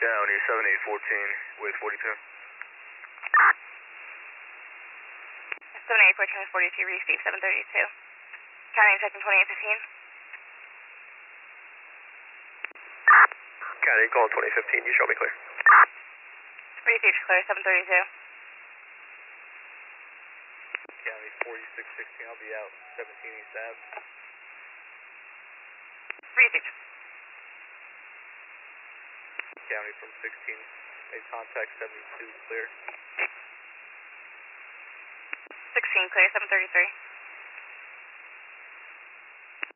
County 7814 with 42. 7814 with 42, receive 732. County Detective 2815. County call 2015, you show me clear. Receive clear 732. County 4616, I'll be out 17 East Ave. Receive. County from 16, made contact 72, clear. 16 clear 733.